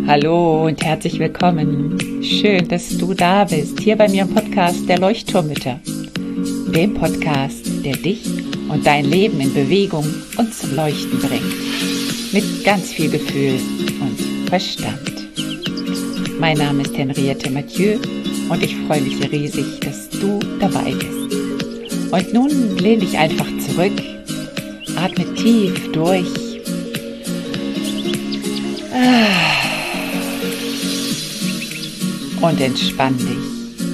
Hallo und herzlich willkommen. Schön, dass du da bist, hier bei mir im Podcast der Leuchtturmmütter. Dem Podcast, der dich und dein Leben in Bewegung und zum Leuchten bringt. Mit ganz viel Gefühl und Verstand. Mein Name ist Henriette Mathieu und ich freue mich riesig, dass du dabei bist. Und nun lehn dich einfach zurück, atme tief durch. Und entspann dich.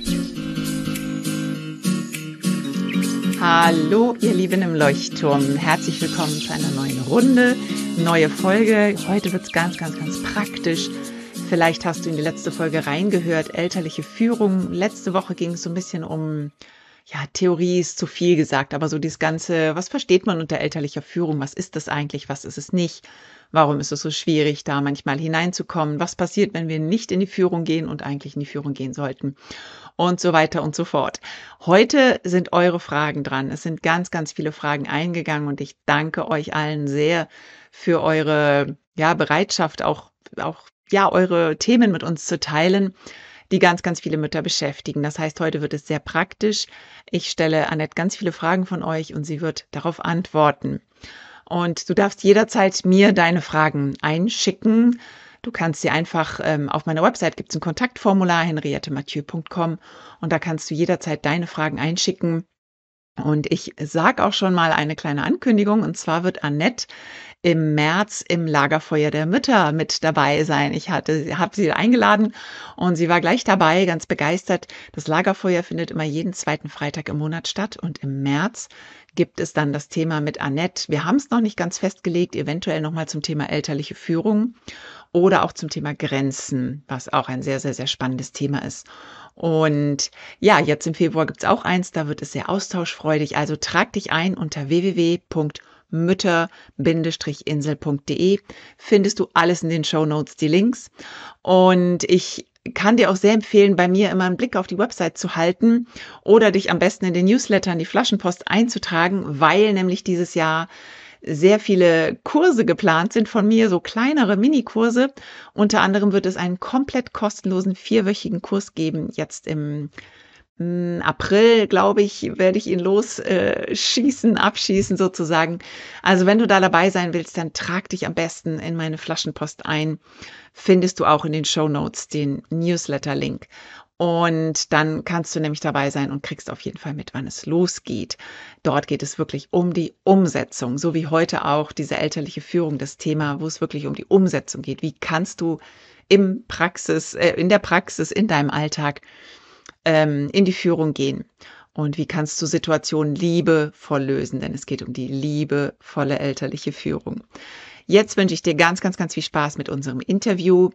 Hallo, ihr Lieben im Leuchtturm. Herzlich willkommen zu einer neuen Runde, neue Folge. Heute wird es ganz praktisch. Vielleicht hast du in die letzte Folge reingehört, elterliche Führung. Letzte Woche ging es so ein bisschen um, Theorie ist zu viel gesagt, aber so dieses Ganze, was versteht man unter elterlicher Führung? Was ist das eigentlich? Was ist es nicht? Warum ist es so schwierig, da manchmal hineinzukommen? Was passiert, wenn wir nicht in die Führung gehen und eigentlich in die Führung gehen sollten? Und so weiter und so fort. Heute sind eure Fragen dran. Es sind ganz viele Fragen eingegangen und ich danke euch allen sehr für eure Bereitschaft, auch eure Themen mit uns zu teilen, die ganz viele Mütter beschäftigen. Das heißt, heute wird es sehr praktisch. Ich stelle Annette ganz viele Fragen von euch und sie wird darauf antworten. Und du darfst jederzeit mir deine Fragen einschicken. Du kannst sie einfach, auf meiner Website gibt es ein Kontaktformular, henriettemathieu.com, und da kannst du jederzeit deine Fragen einschicken. Und ich sage auch schon mal eine kleine Ankündigung, und zwar wird Annette im März im Lagerfeuer der Mütter mit dabei sein. Ich habe sie eingeladen und sie war gleich dabei, ganz begeistert. Das Lagerfeuer findet immer jeden zweiten Freitag im Monat statt und im März gibt es dann das Thema mit Annette. Wir haben es noch nicht ganz festgelegt, eventuell nochmal zum Thema elterliche Führung oder auch zum Thema Grenzen, was auch ein sehr spannendes Thema ist. Und ja, jetzt im Februar gibt es auch eins, da wird es sehr austauschfreudig. Also trag dich ein unter www.mütter-insel.de. Findest du alles in den Shownotes, die Links. Und ich kann dir auch sehr empfehlen, bei mir immer einen Blick auf die Website zu halten oder dich am besten in den Newsletter, in die Flaschenpost einzutragen, weil nämlich dieses Jahr sehr viele Kurse geplant sind von mir, so kleinere Minikurse. Unter anderem wird es einen komplett kostenlosen 4-wöchigen Kurs geben. Jetzt im April, glaube ich, werde ich ihn abschießen sozusagen. Also wenn du da dabei sein willst, dann trag dich am besten in meine Flaschenpost ein. Findest du auch in den Shownotes den Newsletter-Link. Und dann kannst du nämlich dabei sein und kriegst auf jeden Fall mit, wann es losgeht. Dort geht es wirklich um die Umsetzung, so wie heute auch diese elterliche Führung, das Thema, wo es wirklich um die Umsetzung geht. Wie kannst du in der Praxis, in deinem Alltag in die Führung gehen? Und wie kannst du Situationen liebevoll lösen? Denn es geht um die liebevolle elterliche Führung. Jetzt wünsche ich dir ganz viel Spaß mit unserem Interview.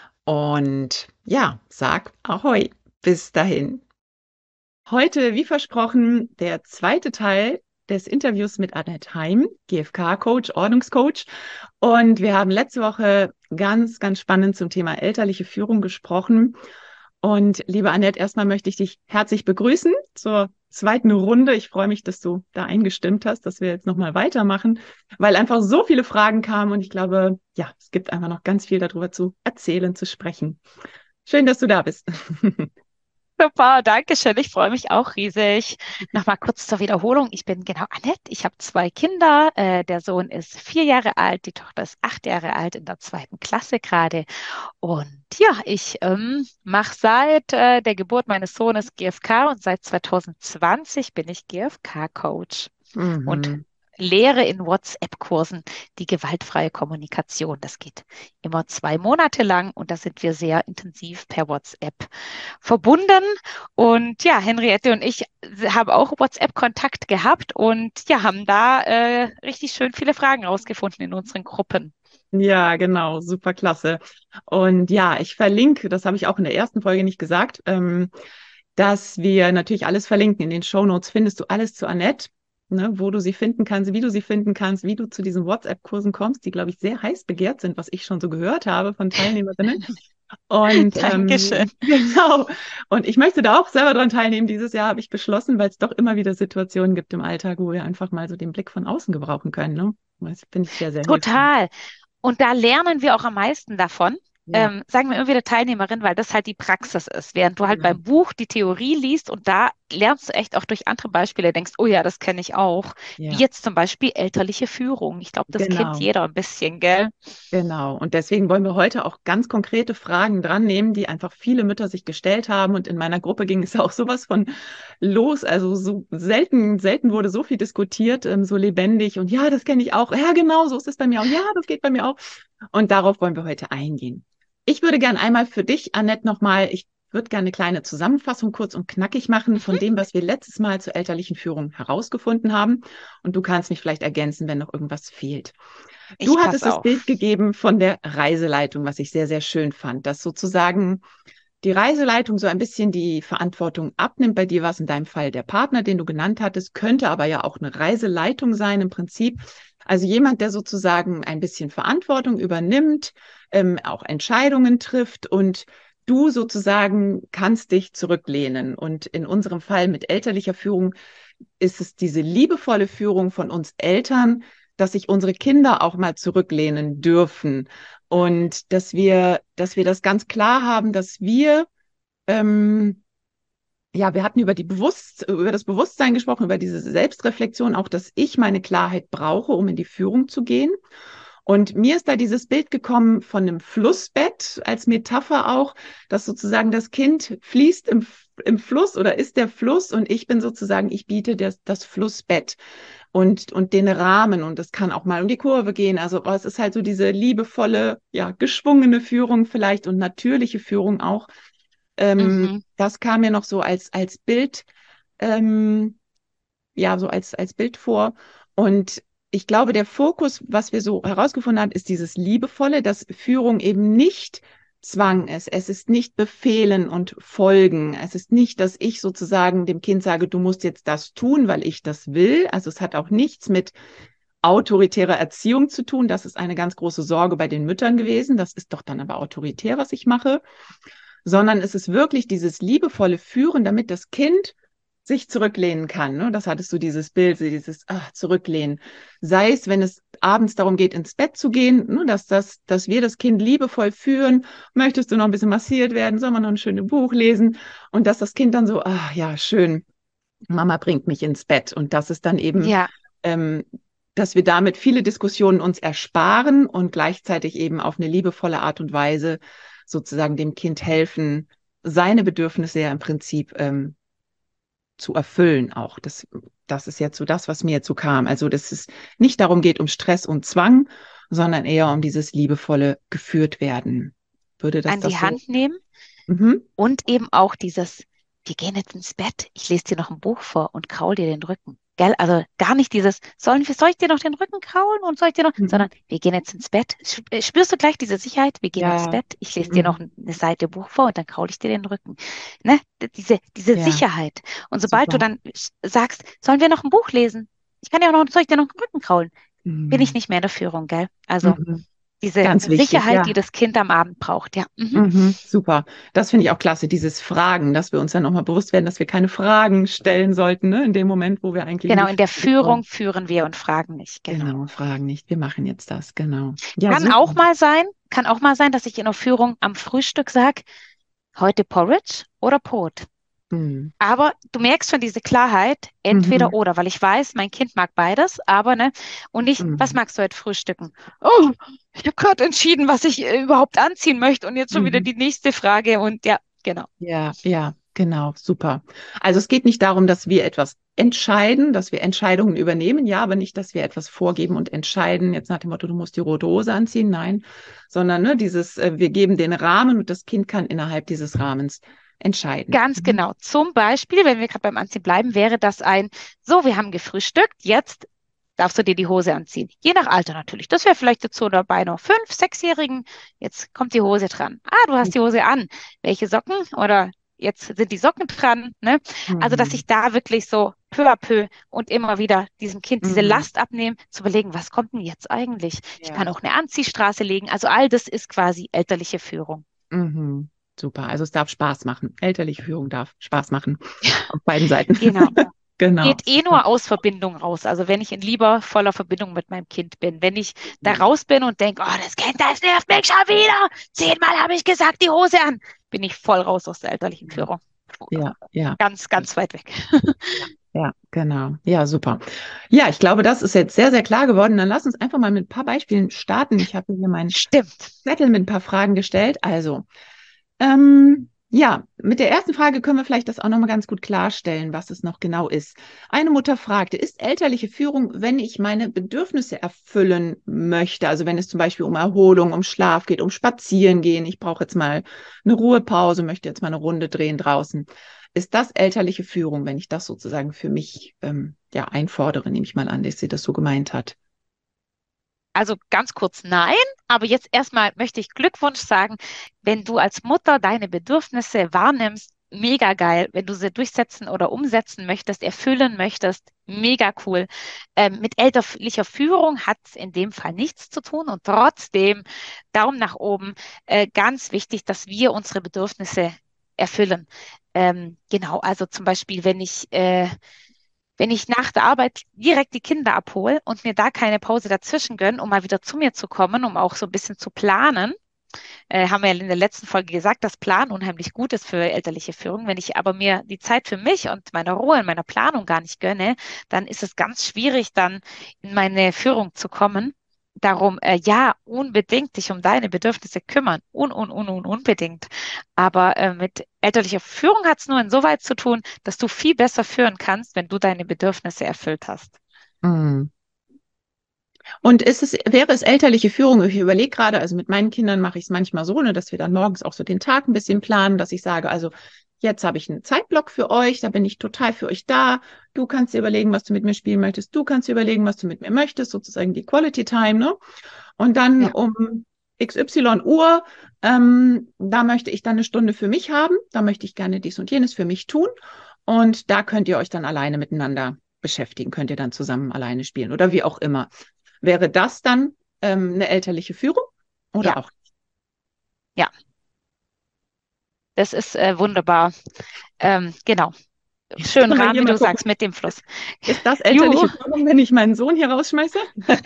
Und ja, sag Ahoi, bis dahin. Heute, wie versprochen, der zweite Teil des Interviews mit Annette Heim, GFK-Coach, Ordnungscoach. Und wir haben letzte Woche ganz spannend zum Thema elterliche Führung gesprochen. Und liebe Annette, erstmal möchte ich dich herzlich begrüßen zur zweiten Runde. Ich freue mich, dass du da eingestimmt hast, dass wir jetzt nochmal weitermachen, weil einfach so viele Fragen kamen und ich glaube, ja, es gibt einfach noch ganz viel darüber zu erzählen, zu sprechen. Schön, dass du da bist. Super, danke schön. Ich freue mich auch riesig. Nochmal kurz zur Wiederholung. Ich bin genau Annette. Ich habe 2 Kinder. Der Sohn ist 4 Jahre alt, die Tochter ist 8 Jahre alt, in der 2. Klasse gerade. Und ja, ich mache seit der Geburt meines Sohnes GFK und seit 2020 bin ich GFK-Coach und Mhm. lehre in WhatsApp-Kursen die gewaltfreie Kommunikation. Das geht immer 2 Monate lang und da sind wir sehr intensiv per WhatsApp verbunden. Und ja, Henriette und ich haben auch WhatsApp-Kontakt gehabt und ja, haben da richtig schön viele Fragen rausgefunden in unseren Gruppen. Ja, genau, super klasse. Und ja, ich verlinke, das habe ich auch in der ersten Folge nicht gesagt, dass wir natürlich alles verlinken. In den Shownotes findest du alles zu Annette, ne, wo du sie finden kannst, wie du sie finden kannst, wie du zu diesen WhatsApp-Kursen kommst, die, glaube ich, sehr heiß begehrt sind, was ich schon so gehört habe von Teilnehmerinnen. Und Dankeschön. genau. Und ich möchte da auch selber dran teilnehmen. Dieses Jahr habe ich beschlossen, weil es doch immer wieder Situationen gibt im Alltag, wo wir einfach mal so den Blick von außen gebrauchen können. Ne? Das finde ich sehr hilfreich. Total. Und da lernen wir auch am meisten davon. Ja, sagen wir immer wieder Teilnehmerin, weil das halt die Praxis ist. Während du halt genau. beim Buch die Theorie liest und da lernst du echt auch durch andere Beispiele, denkst, oh ja, das kenne ich auch. Wie Ja, jetzt zum Beispiel elterliche Führung. Ich glaube, das kennt genau. jeder ein bisschen, gell? Genau. Und deswegen wollen wir heute auch ganz konkrete Fragen dran nehmen, die einfach viele Mütter sich gestellt haben. Und in meiner Gruppe ging es auch sowas von los. Also so selten wurde so viel diskutiert, so lebendig. Und ja, das kenne ich auch. Ja, genau, so ist es bei mir auch. Ja, das geht bei mir auch. Und darauf wollen wir heute eingehen. Ich würde gern einmal für dich, Annette, nochmal, ich würde gerne eine kleine Zusammenfassung kurz und knackig machen von Mhm. dem, was wir letztes Mal zur elterlichen Führung herausgefunden haben. Und du kannst mich vielleicht ergänzen, wenn noch irgendwas fehlt. Du Ich hattest passe das Bild auf. gegeben von der Reiseleitung, was ich sehr, sehr schön fand, dass sozusagen die Reiseleitung so ein bisschen die Verantwortung abnimmt. Bei dir war es in deinem Fall der Partner, den du genannt hattest, könnte aber ja auch eine Reiseleitung sein im Prinzip. Also jemand, der sozusagen ein bisschen Verantwortung übernimmt, auch Entscheidungen trifft und du sozusagen kannst dich zurücklehnen. Und in unserem Fall mit elterlicher Führung ist es diese liebevolle Führung von uns Eltern, dass sich unsere Kinder auch mal zurücklehnen dürfen und dass wir das ganz klar haben, dass ähm, ja, wir hatten über das Bewusstsein gesprochen, über diese Selbstreflexion, auch, dass ich meine Klarheit brauche, um in die Führung zu gehen. Und mir ist da dieses Bild gekommen von einem Flussbett als Metapher auch, dass sozusagen das Kind fließt im Fluss oder ist der Fluss und ich bin sozusagen, ich biete das Flussbett und den Rahmen und es kann auch mal um die Kurve gehen. Also es ist halt so diese liebevolle, ja, geschwungene Führung vielleicht und natürliche Führung auch. Mhm. Das kam mir noch so als Bild, ähm, ja, so als Bild vor. Und ich glaube, der Fokus, was wir so herausgefunden haben, ist dieses Liebevolle, dass Führung eben nicht Zwang ist. Es ist nicht Befehlen und Folgen. Es ist nicht, dass ich sozusagen dem Kind sage, du musst jetzt das tun, weil ich das will. Also es hat auch nichts mit autoritärer Erziehung zu tun. Das ist eine ganz große Sorge bei den Müttern gewesen. Das ist doch dann aber autoritär, was ich mache, sondern es ist wirklich dieses liebevolle Führen, damit das Kind sich zurücklehnen kann. Ne? Das hattest du dieses Bild, dieses Zurücklehnen. Sei es, wenn es abends darum geht, ins Bett zu gehen, ne? Dass wir das Kind liebevoll führen. Möchtest du noch ein bisschen massiert werden? Soll man noch ein schönes Buch lesen? Und dass das Kind dann so, ja, schön, Mama bringt mich ins Bett. Und das ist dann eben, Ja, ähm, dass wir damit viele Diskussionen uns ersparen und gleichzeitig eben auf eine liebevolle Art und Weise sozusagen dem Kind helfen, seine Bedürfnisse ja im Prinzip zu erfüllen auch. Das ist jetzt so das, was mir jetzt so kam. Also, dass es nicht darum geht, um Stress und Zwang, sondern eher um dieses liebevolle geführt werden. Würde an die das so? Hand nehmen. Mhm. Und eben auch dieses, wir gehen jetzt ins Bett, ich lese dir noch ein Buch vor und kraul dir den Rücken. Gell? Also gar nicht dieses, soll ich dir noch den Rücken kraulen und soll ich dir noch, Mhm. sondern wir gehen jetzt ins Bett. Spürst du gleich diese Sicherheit? Wir gehen ins Ja. Bett, ich lese dir noch Mhm. eine Seite Buch vor und dann kraul ich dir den Rücken. Ne? Diese Ja, Sicherheit. Und sobald du super. dann sagst, sollen wir noch ein Buch lesen? Soll ich dir noch den Rücken kraulen? Bin ich Mhm. nicht mehr in der Führung, gell? Also Mhm. diese Ganz wichtig, Sicherheit, die ja. das Kind am Abend braucht, ja. Mhm. Super. Das finde ich auch klasse, dieses Fragen, dass wir uns dann nochmal bewusst werden, dass wir keine Fragen stellen sollten, ne, in dem Moment, wo wir eigentlich in Genau, die in der Führung Führung wollen. führen wir und fragen nicht, genau. Genau, Fragen nicht. Wir machen jetzt das, genau. Ja, Kann super. auch mal sein, kann auch mal sein, dass ich in der Führung am Frühstück sage, heute Porridge oder Brot. Mhm. Aber du merkst schon diese Klarheit, entweder Mhm. oder, weil ich weiß, mein Kind mag beides, aber ne, und nicht, was Mhm. magst du heute frühstücken? Oh, ich habe gerade entschieden, was ich überhaupt anziehen möchte und jetzt schon wieder Mhm. die nächste Frage und ja, genau. Ja, ja, genau, super. Also es geht nicht darum, dass wir etwas entscheiden, dass wir Entscheidungen übernehmen, ja, aber nicht, dass wir etwas vorgeben und entscheiden, jetzt nach dem Motto, du musst die rote Hose anziehen, nein, sondern ne, wir geben den Rahmen und das Kind kann innerhalb dieses Rahmens entscheiden. Ganz genau. Zum Beispiel, wenn wir gerade beim Anziehen bleiben, wäre das so, wir haben gefrühstückt, jetzt darfst du dir die Hose anziehen. Je nach Alter natürlich. Das wäre vielleicht jetzt so dabei noch 5-, 6-Jährigen. Jetzt kommt die Hose dran. Ah, du hast die Hose an. Welche Socken? Oder jetzt sind die Socken dran. Ne? Also, dass Mhm. ich da wirklich so peu à peu und immer wieder diesem Kind diese Mhm. Last abnehme, zu überlegen, was kommt denn jetzt eigentlich? Ich kann Ja. auch eine Anziehstraße legen. Also all das ist quasi elterliche Führung. Mhm. Super. Also es darf Spaß machen. Elterliche Führung darf Spaß machen. Auf beiden Seiten. Genau. Genau, geht eh super. nur aus Verbindung raus. Also wenn ich in liebevoller Verbindung mit meinem Kind bin. Wenn ich da raus bin und denke, oh, das Kind, das nervt mich schon wieder. 10-mal habe ich gesagt, die Hose an. Bin ich voll raus aus der elterlichen Führung. Ja, ja. Ganz, ganz weit weg. Ja, ja, genau. Ja, super. Ja, ich glaube, das ist jetzt sehr, sehr klar geworden. Dann lass uns einfach mal mit ein paar Beispielen starten. Ich habe hier meinen Stimmt. Zettel mit ein paar Fragen gestellt. Also, ja, mit der ersten Frage können wir vielleicht das auch nochmal ganz gut klarstellen, was es noch genau ist. Eine Mutter fragte, ist elterliche Führung, wenn ich meine Bedürfnisse erfüllen möchte? Also wenn es zum Beispiel um Erholung, um Schlaf geht, um Spazieren gehen, ich brauche jetzt mal eine Ruhepause, möchte jetzt mal eine Runde drehen draußen. Ist das elterliche Führung, wenn ich das sozusagen für mich ja, einfordere, nehme ich mal an, dass sie das so gemeint hat? Also ganz kurz nein, aber jetzt erstmal möchte ich Glückwunsch sagen, wenn du als Mutter deine Bedürfnisse wahrnimmst, mega geil. Wenn du sie durchsetzen oder umsetzen möchtest, erfüllen möchtest, mega cool. Mit elterlicher Führung hat es in dem Fall nichts zu tun und trotzdem Daumen nach oben. Ganz wichtig, dass wir unsere Bedürfnisse erfüllen. Genau, also zum Beispiel, wenn ich nach der Arbeit direkt die Kinder abhole und mir da keine Pause dazwischen gönne, um mal wieder zu mir zu kommen, um auch so ein bisschen zu planen, haben wir ja in der letzten Folge gesagt, dass Plan unheimlich gut ist für elterliche Führung. Wenn ich aber mir die Zeit für mich und meine Ruhe in meiner Planung gar nicht gönne, dann ist es ganz schwierig, dann in meine Führung zu kommen. Darum, ja, unbedingt dich um deine Bedürfnisse kümmern. Unbedingt. Aber mit elterlicher Führung hat es nur insoweit zu tun, dass du viel besser führen kannst, wenn du deine Bedürfnisse erfüllt hast. Mhm. Und wäre es elterliche Führung? Ich überlege gerade, also mit meinen Kindern mache ich es manchmal so, ne, dass wir dann morgens auch so den Tag ein bisschen planen, dass ich sage, also jetzt habe ich einen Zeitblock für euch, da bin ich total für euch da. Du kannst dir überlegen, was du mit mir spielen möchtest. Du kannst dir überlegen, was du mit mir möchtest, sozusagen die Quality Time, ne? Und dann Ja, um XY Uhr, da möchte ich dann eine Stunde für mich haben. Da möchte ich gerne dies und jenes für mich tun. Und da könnt ihr euch dann alleine miteinander beschäftigen, könnt ihr dann zusammen alleine spielen oder wie auch immer. Wäre das dann eine elterliche Führung oder ja, auch? ja, das ist wunderbar. Genau. Jetzt Schön können wir Rahmen, hier wie mal du gucken. sagst, mit dem Fluss. Ist das Juhu. elterliche Führung, wenn ich meinen Sohn hier rausschmeiße?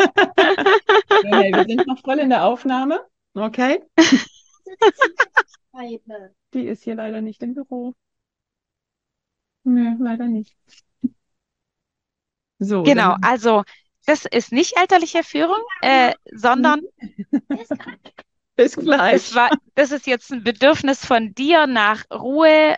Nee, nee, wir sind noch voll in der Aufnahme. Okay. Die ist hier leider nicht im Büro. Nee, leider nicht. So, Genau, dann. also das ist nicht elterliche Führung, sondern Bis gleich. das ist jetzt ein Bedürfnis von dir nach Ruhe,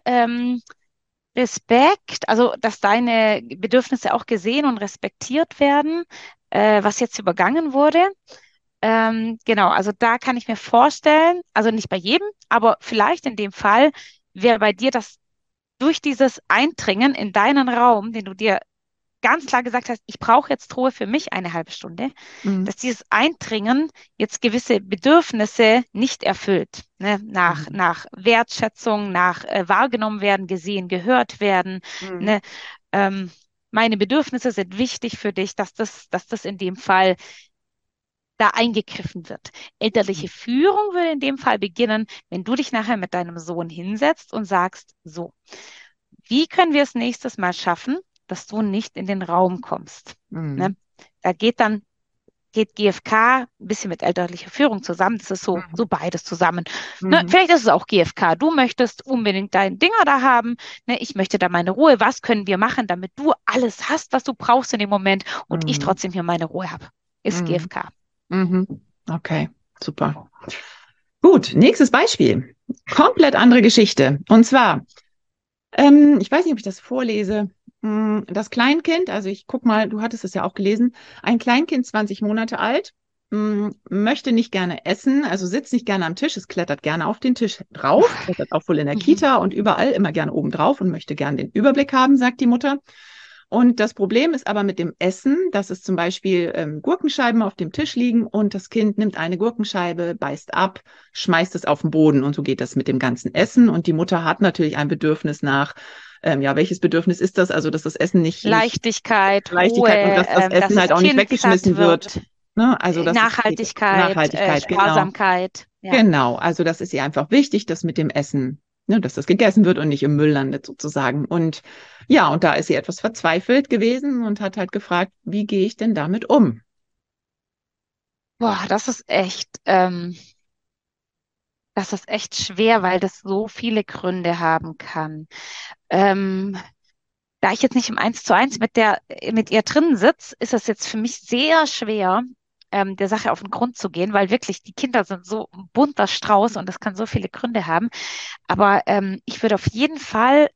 Respekt, also dass deine Bedürfnisse auch gesehen und respektiert werden, was jetzt übergangen wurde. Genau, also da kann ich mir vorstellen, also nicht bei jedem, aber vielleicht in dem Fall wäre bei dir das durch dieses Eindringen in deinen Raum, den du dir ganz klar gesagt hast, ich brauche jetzt Ruhe für mich eine halbe Stunde, Mhm. dass dieses Eindringen jetzt gewisse Bedürfnisse nicht erfüllt, ne? Mhm. Nach Wertschätzung, nach wahrgenommen werden, gesehen, gehört werden. Mhm. Ne? Ähm, meine Bedürfnisse sind wichtig für dich, dass das in dem Fall da eingegriffen wird. Elterliche Führung würde in dem Fall beginnen, wenn du dich nachher mit deinem Sohn hinsetzt und sagst, so, wie können wir es nächstes Mal schaffen, dass du nicht in den Raum kommst? Mhm. Ne? Da geht GfK ein bisschen mit elterlicher Führung zusammen. Das ist so, Mhm. so beides zusammen. Ne? Mhm. Vielleicht ist es auch GfK. Du möchtest unbedingt dein Dinger da haben. Ne? Ich möchte da meine Ruhe. Was können wir machen, damit du alles hast, was du brauchst in dem Moment und ich Mhm. trotzdem hier meine Ruhe habe? Ist Mhm. GfK. Mhm. Okay, super. Gut, nächstes Beispiel. Komplett andere Geschichte. Und zwar, ich weiß nicht, ob ich das vorlese. Das Kleinkind, also ich guck mal, du hattest es ja auch gelesen, ein Kleinkind, 20 Monate alt, möchte nicht gerne essen, also sitzt nicht gerne am Tisch, es klettert gerne auf den Tisch drauf, klettert auch wohl in der Mhm. Kita und überall immer gerne oben drauf und möchte gerne den Überblick haben, sagt die Mutter. Und das Problem ist aber mit dem Essen, dass es zum Beispiel Gurkenscheiben auf dem Tisch liegen und das Kind nimmt eine Gurkenscheibe, beißt ab, schmeißt es auf den Boden und so geht das mit dem ganzen Essen. Und die Mutter hat natürlich ein Bedürfnis nach, ja, welches Bedürfnis ist das? Also, dass das Essen nicht Leichtigkeit, Ruhe, Leichtigkeit und dass das dass Essen halt das auch nicht Kind satt weggeschmissen wird. wird, Ne? Also, das ist Nachhaltigkeit, Nachhaltigkeit, genau. Sparsamkeit. Ja. Genau, also das ist ihr einfach wichtig, das mit dem Essen ne, dass das gegessen wird und nicht im Müll landet sozusagen. Und ja, und da ist sie etwas verzweifelt gewesen und hat halt gefragt, wie gehe ich denn damit um? Boah, das ist echt schwer, weil das so viele Gründe haben kann. Ähm, Da ich jetzt nicht im Eins zu eins mit ihr drin sitze, ist es jetzt für mich sehr schwer, der Sache auf den Grund zu gehen, weil wirklich die Kinder sind so ein bunter Strauß und das kann so viele Gründe haben. Aber ich würde auf jeden Fall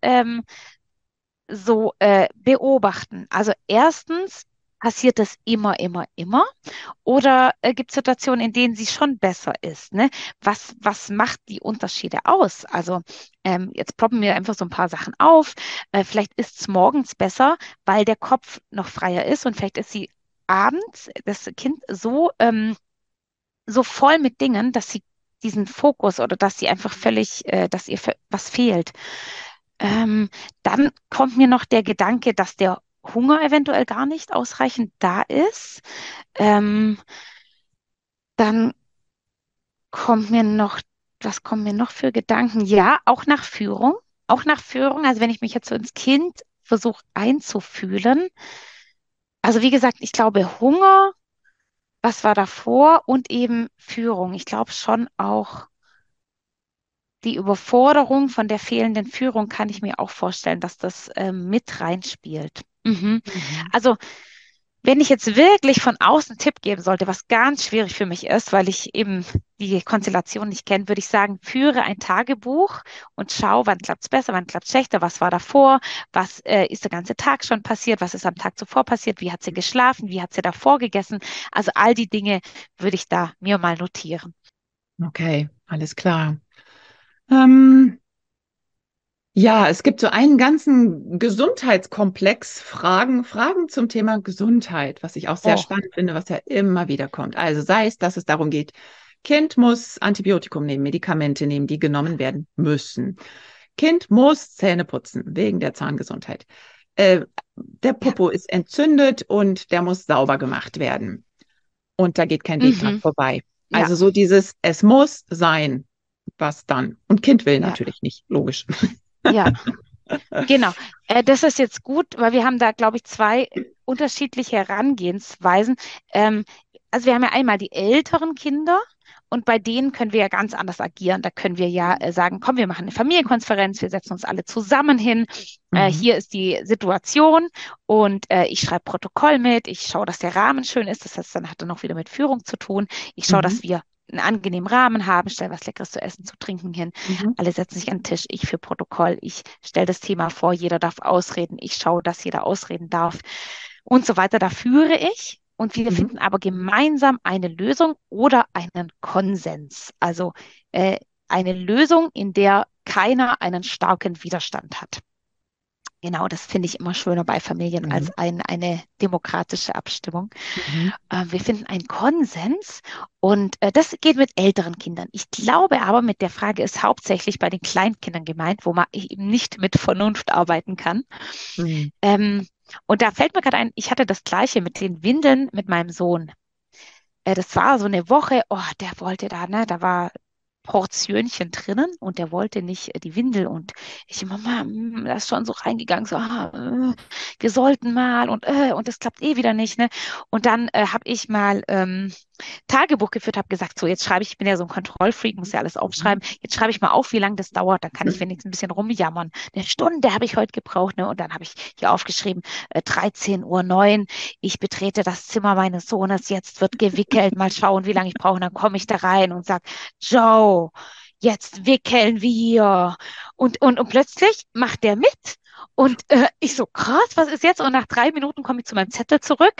beobachten. Also erstens, passiert das immer, immer, immer? Oder gibt es Situationen, in denen sie schon besser ist? Ne? Was macht die Unterschiede aus? Also jetzt ploppen mir einfach so ein paar Sachen auf. Vielleicht ist es morgens besser, weil der Kopf noch freier ist und vielleicht ist sie abends, das Kind, so voll mit Dingen, dass sie diesen Fokus oder dass sie einfach völlig, dass ihr was fehlt. Ähm, Dann kommt mir noch der Gedanke, dass der Hunger eventuell gar nicht ausreichend da ist. Ähm, Dann kommt mir noch, was kommen mir noch für Gedanken? Ja, auch nach Führung. Auch nach Führung. Also wenn ich mich jetzt so ins Kind versuche einzufühlen. Also wie gesagt, ich glaube Hunger, was war davor und eben Führung. Ich glaube schon auch die Überforderung von der fehlenden Führung kann ich mir auch vorstellen, dass das mit reinspielt. Mhm. Mhm. Also wenn ich jetzt wirklich von außen einen Tipp geben sollte, was ganz schwierig für mich ist, weil ich eben die Konstellation nicht kenne, würde ich sagen, führe ein Tagebuch und schau, wann klappt es besser, wann klappt es schlechter, was war davor, was ist der ganze Tag schon passiert, was ist am Tag zuvor passiert, wie hat sie geschlafen, wie hat sie davor gegessen. Also all die Dinge würde ich da mir mal notieren. Okay, alles klar. Ähm, ja, es gibt so einen ganzen Gesundheitskomplex Fragen zum Thema Gesundheit, was ich auch sehr Oh, spannend finde, was ja immer wieder kommt. Also sei es, dass es darum geht, Kind muss Antibiotikum nehmen, Medikamente nehmen, die genommen werden müssen. Kind muss Zähne putzen wegen der Zahngesundheit. Der ja. Popo ist entzündet und der muss sauber gemacht werden. Und da geht kein Weg dran Mhm. vorbei. Ja, Also so dieses, es muss sein, was dann? Und Kind will ja, natürlich nicht, logisch. ja. Genau. Das ist jetzt gut, weil wir haben da, glaube ich, zwei unterschiedliche Herangehensweisen. Ähm, also wir haben ja einmal die älteren Kinder und bei denen können wir ja ganz anders agieren. Da können wir ja sagen, komm, wir machen eine Familienkonferenz, wir setzen uns alle zusammen hin. Mhm. Hier ist die Situation und ich schreibe Protokoll mit. Ich schaue, dass der Rahmen schön ist. Das heißt, dann hat er noch wieder mit Führung zu tun. Ich schaue, Mhm. dass wir einen angenehmen Rahmen haben, stelle was Leckeres zu essen, zu trinken hin. Mhm. Alle setzen sich an den Tisch, ich für Protokoll, ich stelle das Thema vor, jeder darf ausreden, ich schaue, dass jeder ausreden darf und so weiter. Da führe ich und wir Mhm. finden aber gemeinsam eine Lösung oder einen Konsens. Also eine Lösung, in der keiner einen starken Widerstand hat. Genau, das finde ich immer schöner bei Familien Mhm. als eine demokratische Abstimmung. Mhm. Wir finden einen Konsens und das geht mit älteren Kindern. Ich glaube aber, mit der Frage ist hauptsächlich bei den Kleinkindern gemeint, wo man eben nicht mit Vernunft arbeiten kann. Mhm. Ähm, und da fällt mir gerade ein, ich hatte das Gleiche mit den Windeln mit meinem Sohn. Das war so eine Woche, oh, der wollte da, ne, da war Portionchen drinnen und der wollte nicht die Windel und ich, Mama, da ist schon so reingegangen, so, wir sollten mal und das klappt eh wieder nicht, ne? Und dann habe ich mal Tagebuch geführt, habe gesagt, so jetzt schreibe ich bin ja so ein Kontrollfreak, muss ja alles aufschreiben, jetzt schreibe ich mal auf, wie lange das dauert, dann kann ich wenigstens ein bisschen rumjammern. Eine Stunde habe ich heute gebraucht, ne? Und dann habe ich hier aufgeschrieben, 13:09 Uhr, ich betrete das Zimmer meines Sohnes, jetzt wird gewickelt, mal schauen, wie lange ich brauche, und dann komme ich da rein und sage, Joe, jetzt wickeln wir. Und plötzlich macht der mit. Und ich so, krass, was ist jetzt? Und nach 3 Minuten komme ich zu meinem Zettel zurück.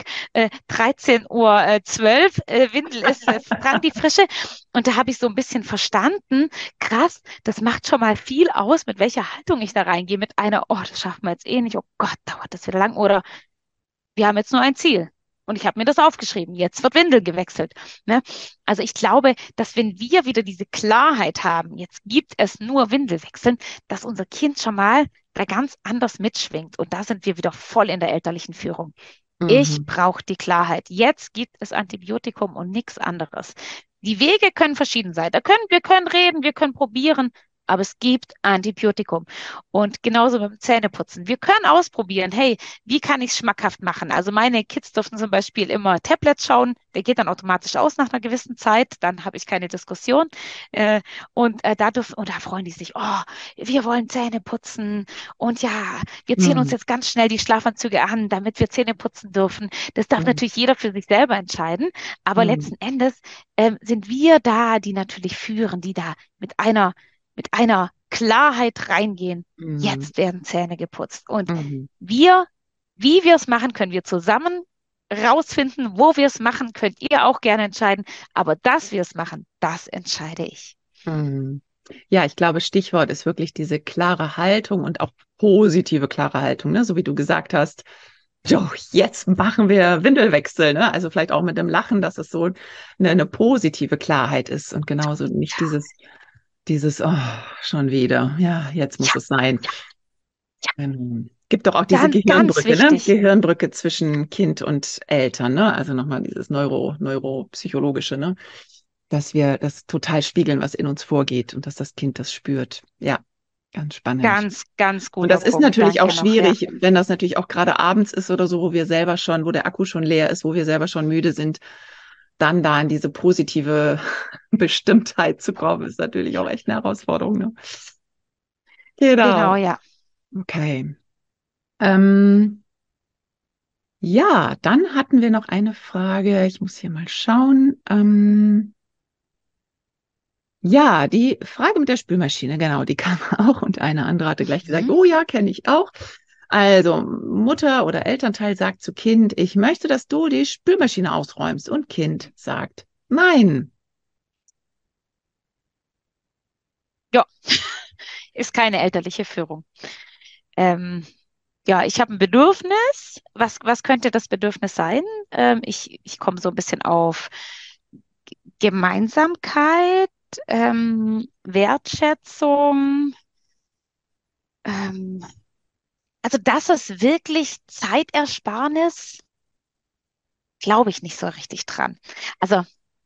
13:12 Uhr, Windel ist dran, die frische. Und da habe ich so ein bisschen verstanden, krass, das macht schon mal viel aus, mit welcher Haltung ich da reingehe. Mit einer, oh, das schaffen wir jetzt eh nicht, oh Gott, dauert das wieder lang. Oder wir haben jetzt nur ein Ziel. Und ich habe mir das aufgeschrieben. Jetzt wird Windel gewechselt. Ne? Also ich glaube, dass wenn wir wieder diese Klarheit haben, jetzt gibt es nur Windelwechseln, dass unser Kind schon mal da ganz anders mitschwingt. Und da sind wir wieder voll in der elterlichen Führung. Ich Mhm. brauche die Klarheit. Jetzt gibt es Antibiotikum und nichts anderes. Die Wege können verschieden sein. Wir können reden, wir können probieren, aber es gibt Antibiotikum. Und genauso beim Zähneputzen. Wir können ausprobieren, hey, wie kann ich es schmackhaft machen? Also meine Kids durften zum Beispiel immer Tablets schauen, der geht dann automatisch aus nach einer gewissen Zeit, dann habe ich keine Diskussion. Äh, und da freuen die sich, oh, wir wollen Zähne putzen und ja, wir ziehen uns Mhm. jetzt ganz schnell die Schlafanzüge an, damit wir Zähne putzen dürfen. Das darf Mhm. natürlich jeder für sich selber entscheiden, aber Mhm. letzten Endes sind wir da, die natürlich führen, die da mit einer Klarheit reingehen. Mhm. Jetzt werden Zähne geputzt. Und Mhm. wir, wie wir es machen, können wir zusammen rausfinden. Wo wir es machen, könnt ihr auch gerne entscheiden. Aber dass wir es machen, das entscheide ich. Mhm. Ja, ich glaube, Stichwort ist wirklich diese klare Haltung und auch positive klare Haltung, ne? So wie du gesagt hast. So, jetzt machen wir Windelwechsel, ne? Also vielleicht auch mit dem Lachen, dass es so eine positive Klarheit ist und genauso nicht dieses, oh, schon wieder. Ja, jetzt muss Ja, es sein. ja, ja, Gibt doch auch diese ganz, ganz Gehirnbrücke, ne? wichtig. Gehirnbrücke zwischen Kind und Eltern, ne? Also nochmal dieses neuropsychologische, ne? Dass wir das total spiegeln, was in uns vorgeht und dass das Kind das spürt. Ja, ganz spannend. Ganz, ganz Und guter das ist Punkt. natürlich auch Danke noch, ja. schwierig, wenn das natürlich auch gerade abends ist oder so, wo wir selber schon, wo der Akku schon leer ist, wo wir selber schon müde sind, dann da in diese positive Bestimmtheit zu kommen, ist natürlich auch echt eine Herausforderung, ne? Genau, Genau. ja. Okay. Ähm, ja, dann hatten wir noch eine Frage. Ich muss hier mal schauen. Ja, die Frage mit der Spülmaschine, genau, die kam auch und eine andere hatte gleich gesagt, Mhm. oh ja, kenne ich auch. Also Mutter oder Elternteil sagt zu Kind, ich möchte, dass du die Spülmaschine ausräumst. Und Kind sagt, nein. Ja, ist keine elterliche Führung. Ähm, ja, ich habe ein Bedürfnis. Was könnte das Bedürfnis sein? Ich komme so ein bisschen auf Gemeinsamkeit, Wertschätzung. Ähm, also, dass es wirklich Zeitersparnis, glaube ich nicht so richtig dran. Also,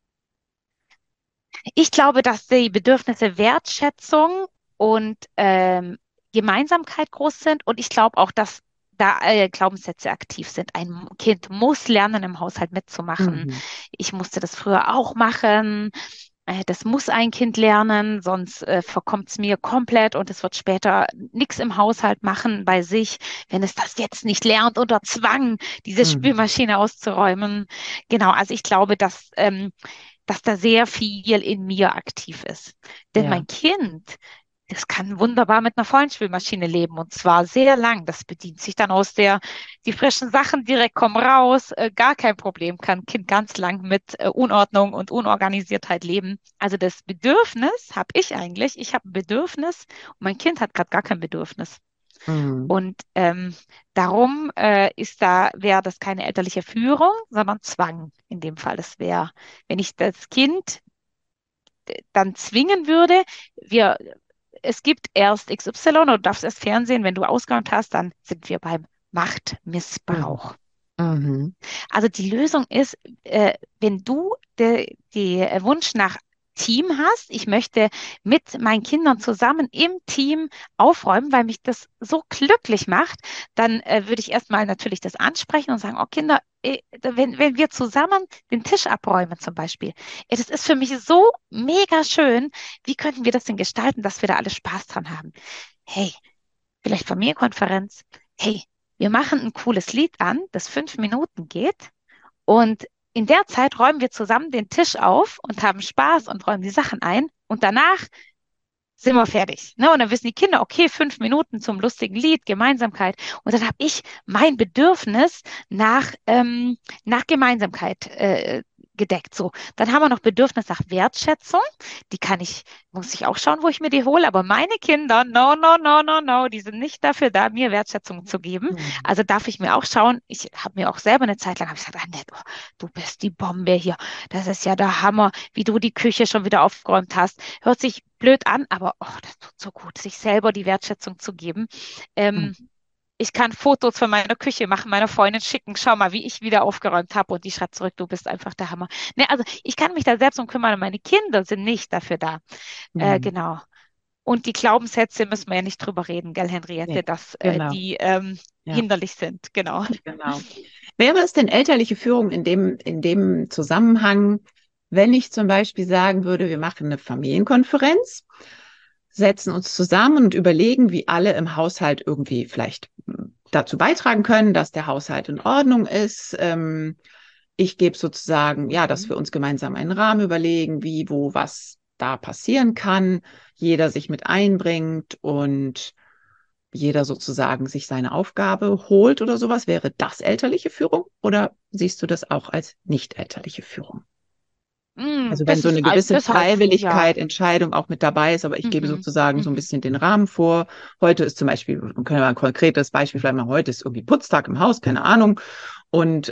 ich glaube, dass die Bedürfnisse Wertschätzung und Gemeinsamkeit groß sind. Und ich glaube auch, dass da Glaubenssätze aktiv sind. Ein Kind muss lernen, im Haushalt mitzumachen. Mhm. Ich musste das früher auch machen. Das muss ein Kind lernen, sonst verkommt es mir komplett und es wird später nichts im Haushalt machen bei sich, wenn es das jetzt nicht lernt unter Zwang, diese Mhm. Spülmaschine auszuräumen. Genau, also ich glaube, dass da sehr viel in mir aktiv ist. Denn Ja. mein Kind, das kann wunderbar mit einer vollen Spülmaschine leben und zwar sehr lang. Das bedient sich dann die frischen Sachen direkt kommen raus, gar kein Problem, kann ein Kind ganz lang mit Unordnung und Unorganisiertheit leben. Also das Bedürfnis habe ich eigentlich. Ich habe ein Bedürfnis und mein Kind hat gerade gar kein Bedürfnis. Mhm. Und darum wäre das keine elterliche Führung, sondern Zwang in dem Fall. Das wäre, wenn ich das Kind dann zwingen würde, es gibt erst XY oder du darfst erst Fernsehen, wenn du ausgeräumt hast, dann sind wir beim Mhm. Machtmissbrauch. Mhm. Also die Lösung ist, wenn du die Wunsch nach Team hast, ich möchte mit meinen Kindern zusammen im Team aufräumen, weil mich das so glücklich macht, dann würde ich erstmal natürlich das ansprechen und sagen, oh Kinder, wenn wir zusammen den Tisch abräumen zum Beispiel, das ist für mich so mega schön, wie könnten wir das denn gestalten, dass wir da alle Spaß dran haben? Hey, vielleicht Familienkonferenz. Hey, wir machen ein cooles Lied an, das 5 Minuten geht. Und in der Zeit räumen wir zusammen den Tisch auf und haben Spaß und räumen die Sachen ein. Und danach sind wir fertig. Ne? Und dann wissen die Kinder, okay, 5 Minuten zum lustigen Lied, Gemeinsamkeit. Und dann habe ich mein Bedürfnis nach Gemeinsamkeit gedeckt. So, dann haben wir noch Bedürfnis nach Wertschätzung. Muss ich auch schauen, wo ich mir die hole. Aber meine Kinder, no, no, no, no, no, die sind nicht dafür da, mir Wertschätzung zu geben. Mhm. Also darf ich mir auch schauen. Ich habe mir auch selber eine Zeit lang hab ich gesagt, Annette, oh, du bist die Bombe hier. Das ist ja der Hammer, wie du die Küche schon wieder aufgeräumt hast. Hört sich blöd an, aber oh, das tut so gut, sich selber die Wertschätzung zu geben. Ähm, Mhm. ich kann Fotos von meiner Küche machen, meiner Freundin schicken. Schau mal, wie ich wieder aufgeräumt habe. Und die schreibt zurück, du bist einfach der Hammer. Ne, also ich kann mich da selbst um kümmern. Meine Kinder sind nicht dafür da. Mhm. Genau. Und die Glaubenssätze müssen wir ja nicht drüber reden, gell, Henriette, Nee, dass genau. die Ja, hinderlich sind. Genau. genau. Wäre es denn elterliche Führung in dem Zusammenhang, wenn ich zum Beispiel sagen würde, wir machen eine Familienkonferenz, setzen uns zusammen und überlegen, wie alle im Haushalt irgendwie vielleicht dazu beitragen können, dass der Haushalt in Ordnung ist. Ich gebe sozusagen, ja, dass Mhm. wir uns gemeinsam einen Rahmen überlegen, wie, wo, was da passieren kann, jeder sich mit einbringt und jeder sozusagen sich seine Aufgabe holt oder sowas. Wäre das elterliche Führung oder siehst du das auch als nicht elterliche Führung? Also wenn Das so eine ist, gewisse deshalb, ja. Freiwilligkeit, Entscheidung auch mit dabei ist, aber ich gebe Mhm. sozusagen so ein Mhm. bisschen den Rahmen vor. Heute ist zum Beispiel, wir können ja mal ein konkretes Beispiel vielleicht mal, heute ist irgendwie Putztag im Haus, keine Ahnung. Und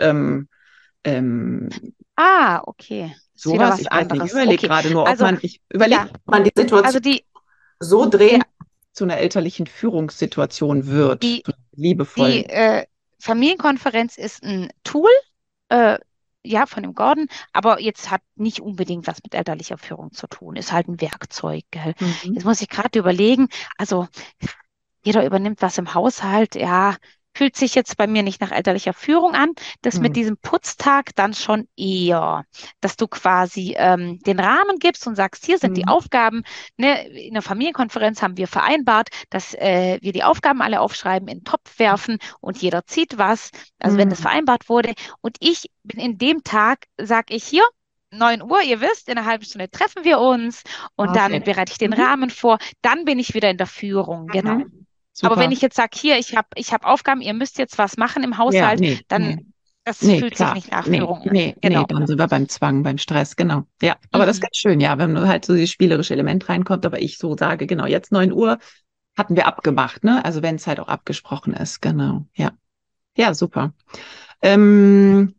ähm, Ah, okay. Ist wieder sowas, was ich weiß nicht, ich anderes. überlege Okay. gerade nur, Also, ich überlege, ja, ob man die also Situation so ja, drehen zu einer elterlichen Führungssituation wird, die, zu einer liebevollen. die Familienkonferenz ist ein Tool, äh, ja, von dem Gordon, aber jetzt hat nicht unbedingt was mit elterlicher Führung zu tun. Ist halt ein Werkzeug, gell? Mhm. Jetzt muss ich gerade überlegen, also jeder übernimmt was im Haushalt, ja, fühlt sich jetzt bei mir nicht nach elterlicher Führung an. Das mit Mhm. diesem Putztag dann schon eher, dass du quasi den Rahmen gibst und sagst, hier sind die Mhm. Aufgaben. Ne? In der Familienkonferenz haben wir vereinbart, dass wir die Aufgaben alle aufschreiben, in den Topf werfen und jeder zieht was, also wenn das Mhm. vereinbart wurde. Und ich bin in dem Tag, sage ich hier, 9 Uhr, ihr wisst, in einer halben Stunde treffen wir uns und dann Okay. bereite ich den Mhm. Rahmen vor. Dann bin ich wieder in der Führung, genau. Mhm. Aber wenn Super. ich jetzt sage, hier, ich hab Aufgaben, ihr müsst jetzt was machen im Ja, Haushalt, nee, dann nee. das Nee, fühlt sich klar. nicht nach Nee, Führung an. nee, nee, Genau. dann sind wir beim Zwang, beim Stress, genau. Ja, aber das ist Mhm. ganz schön, ja, wenn nur halt so dieses spielerische Element reinkommt, aber ich so sage, genau, jetzt 9 Uhr hatten wir abgemacht, ne? Also wenn es halt auch abgesprochen ist, genau. Ja. Ja, super. Ähm,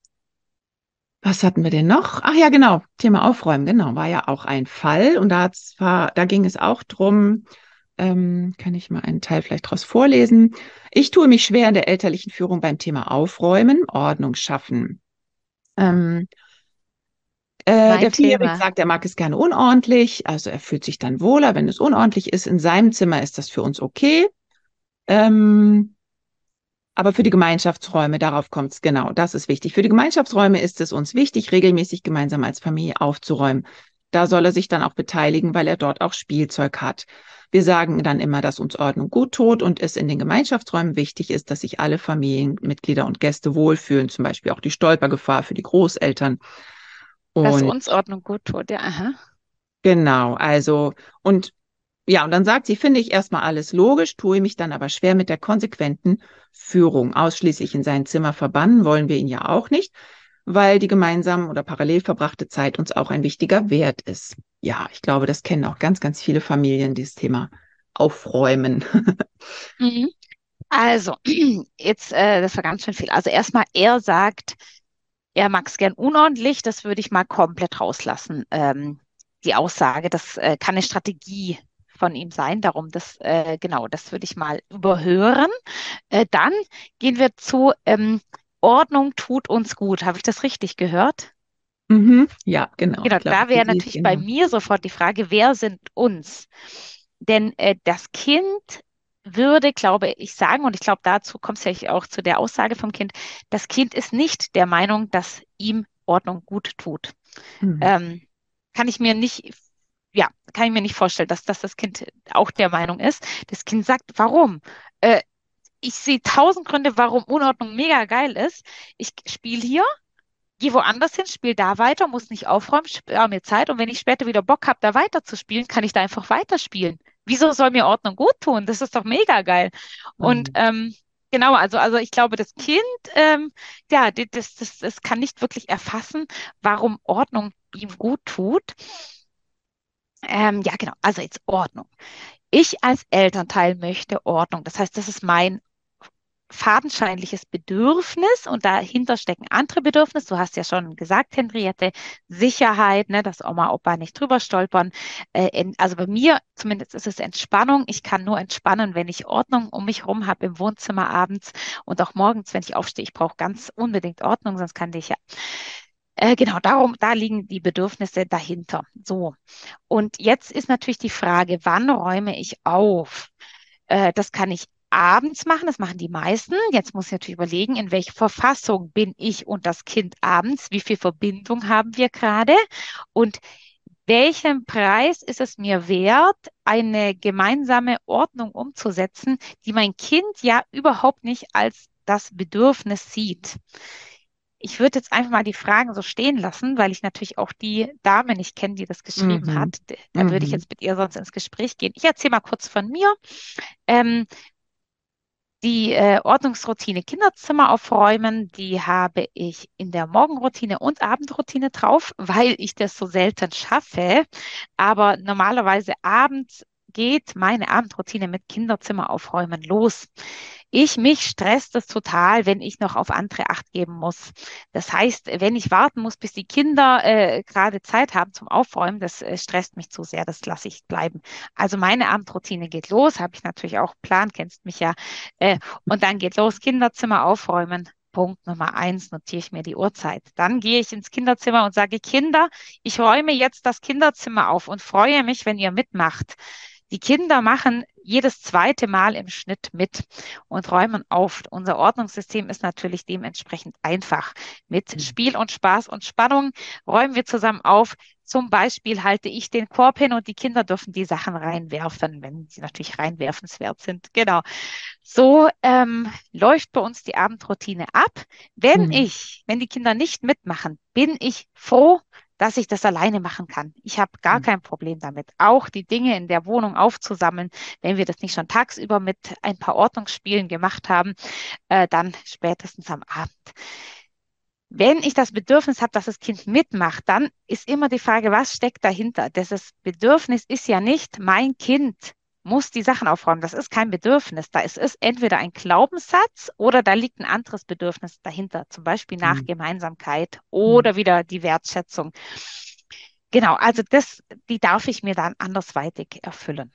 Was hatten wir denn noch? Ach ja, genau, Thema Aufräumen, genau, war ja auch ein Fall. Und da ging es auch drum, kann ich mal einen Teil vielleicht daraus vorlesen. Ich tue mich schwer in der elterlichen Führung beim Thema Aufräumen, Ordnung schaffen. Ähm, Mein der Vierjährige Thema. sagt, er mag es gerne unordentlich, also er fühlt sich dann wohler, wenn es unordentlich ist. In seinem Zimmer ist das für uns okay. Ähm, Aber für die Gemeinschaftsräume, darauf kommt es genau, das ist wichtig. Für die Gemeinschaftsräume ist es uns wichtig, regelmäßig gemeinsam als Familie aufzuräumen. Da soll er sich dann auch beteiligen, weil er dort auch Spielzeug hat. Wir sagen dann immer, dass uns Ordnung gut tut und es in den Gemeinschaftsräumen wichtig ist, dass sich alle Familienmitglieder und Gäste wohlfühlen, zum Beispiel auch die Stolpergefahr für die Großeltern. Dass Und uns Ordnung gut tut, ja. Aha. genau, also, und ja, und dann sagt sie, finde ich erstmal alles logisch, tue mich dann aber schwer mit der konsequenten Führung. Ausschließlich in sein Zimmer verbannen wollen wir ihn ja auch nicht, weil die gemeinsam oder parallel verbrachte Zeit uns auch ein wichtiger Wert ist. Ja, ich glaube, das kennen auch ganz, ganz viele Familien, dieses Thema Aufräumen. Mhm. Also, jetzt, das war ganz schön viel. Also erstmal, er sagt, er mag es gern unordentlich, das würde ich mal komplett rauslassen. Die Aussage, das kann eine Strategie von ihm sein, darum das, genau, das würde ich mal überhören. Dann gehen wir zu Ordnung tut uns gut. Habe ich das richtig gehört? Mhm. Ja, genau. Genau, Ich glaube, da für wäre sie ist natürlich bei genau. mir sofort die Frage, wer sind uns? Denn das Kind würde, glaube ich, sagen, und ich glaube, dazu kommt es ja auch zu der Aussage vom Kind, das Kind ist nicht der Meinung, dass ihm Ordnung gut tut. Mhm. Ähm, kann ich mir nicht, ja, kann ich mir nicht vorstellen, dass das Kind auch der Meinung ist. Das Kind sagt, warum? Äh, ich sehe tausend Gründe, warum Unordnung mega geil ist. Ich spiele hier, gehe woanders hin, spiele da weiter, muss nicht aufräumen, spare mir Zeit. Und wenn ich später wieder Bock habe, da weiter zu spielen, kann ich da einfach weiterspielen. Wieso soll mir Ordnung gut tun? Das ist doch mega geil. Und Mhm. genau, also ich glaube, das Kind, ja, das kann nicht wirklich erfassen, warum Ordnung ihm gut tut. Ja, genau, also jetzt Ordnung. Ich als Elternteil möchte Ordnung. Das heißt, das ist mein fadenscheinliches Bedürfnis und dahinter stecken andere Bedürfnisse. Du hast ja schon gesagt, Henriette, Sicherheit, ne, dass Oma, Opa nicht drüber stolpern. Also bei mir zumindest ist es Entspannung. Ich kann nur entspannen, wenn ich Ordnung um mich herum habe im Wohnzimmer abends und auch morgens, wenn ich aufstehe. Ich brauche ganz unbedingt Ordnung, sonst kann ich ja Genau, da liegen die Bedürfnisse dahinter. So. Und jetzt ist natürlich die Frage, wann räume ich auf? Das kann ich abends machen, das machen die meisten. Jetzt muss ich natürlich überlegen, in welcher Verfassung bin ich und das Kind abends? Wie viel Verbindung haben wir gerade? Und welchen Preis ist es mir wert, eine gemeinsame Ordnung umzusetzen, die mein Kind ja überhaupt nicht als das Bedürfnis sieht? Ich würde jetzt einfach mal die Fragen so stehen lassen, weil ich natürlich auch die Dame nicht kenne, die das geschrieben Mhm. hat. Da würde ich Mhm. jetzt mit ihr sonst ins Gespräch gehen. Ich erzähle mal kurz von mir. Ähm, die Ordnungsroutine Kinderzimmer aufräumen, die habe ich in der Morgenroutine und Abendroutine drauf, weil ich das so selten schaffe. Aber normalerweise abends geht meine Abendroutine mit Kinderzimmer aufräumen los. Mich stresst es total, wenn ich noch auf andere Acht geben muss. Das heißt, wenn ich warten muss, bis die Kinder gerade Zeit haben zum Aufräumen, das stresst mich zu sehr, das lasse ich bleiben. Also meine Abendroutine geht los, habe ich natürlich auch Plan, kennst mich ja. Und dann geht los, Kinderzimmer aufräumen. Punkt Nummer eins, notiere ich mir die Uhrzeit. Dann gehe ich ins Kinderzimmer und sage, Kinder, ich räume jetzt das Kinderzimmer auf und freue mich, wenn ihr mitmacht. Die Kinder machen jedes zweite Mal im Schnitt mit und räumen auf. Unser Ordnungssystem ist natürlich dementsprechend einfach. Mit Spiel und Spaß und Spannung räumen wir zusammen auf. Zum Beispiel halte ich den Korb hin und die Kinder dürfen die Sachen reinwerfen, wenn sie natürlich reinwerfenswert sind. Genau. So läuft bei uns die Abendroutine ab. Mhm. Wenn die Kinder nicht mitmachen, bin ich froh, dass ich das alleine machen kann. Ich habe gar kein Problem damit, auch die Dinge in der Wohnung aufzusammeln, wenn wir das nicht schon tagsüber mit ein paar Ordnungsspielen gemacht haben, dann spätestens am Abend. Wenn ich das Bedürfnis habe, dass das Kind mitmacht, dann ist immer die Frage, was steckt dahinter? Das Bedürfnis ist ja nicht, mein Kind muss die Sachen aufräumen. Das ist kein Bedürfnis. Da ist es entweder ein Glaubenssatz oder da liegt ein anderes Bedürfnis dahinter, zum Beispiel nach Mhm. Gemeinsamkeit Mhm. oder wieder die Wertschätzung. Genau, also die darf ich mir dann andersweitig erfüllen.